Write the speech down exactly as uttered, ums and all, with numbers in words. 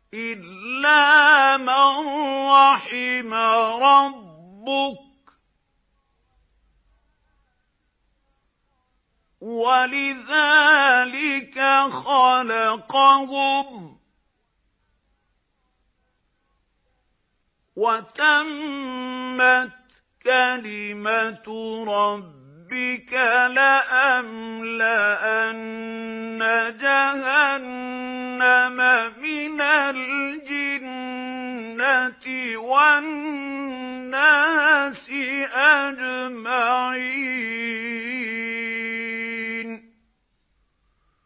إِلَّا مَن رَّحِمَ رَبُّكَ وَلِذَٰلِكَ خَلَقَهُمْ ۗ وَتَمَّتْ كَلِمَةُ رَبِّكَ لَأَمْلَأَنَّ جَهَنَّمَ مِنَ الْجِنَّةِ وَالنَّاسِ أَجْمَعِينَ